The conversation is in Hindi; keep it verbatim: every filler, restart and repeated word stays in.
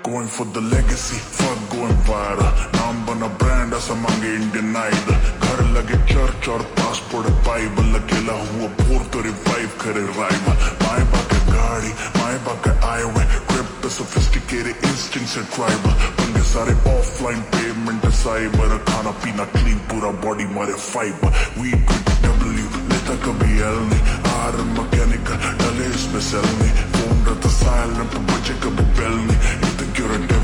Going for the legacy, fuck going viral. नाम बना brand ऐसा मांगे Indian Idol. घर लगे church और passport Bible. अकेला हुआ बोर तो revive करे rival. माए बाके गाड़ी, माए बाके highway. Grip पे sophisticated instincts है tribal. बंगे सारे offline payment है cyber. खाना पीना clean पूरा body मारे fiber. We quit W लेता कभी L नहीं. R mechanical डले इसमें cell नहीं. Phone रहता silent बजे कभी bell नहीं. You think you're a devil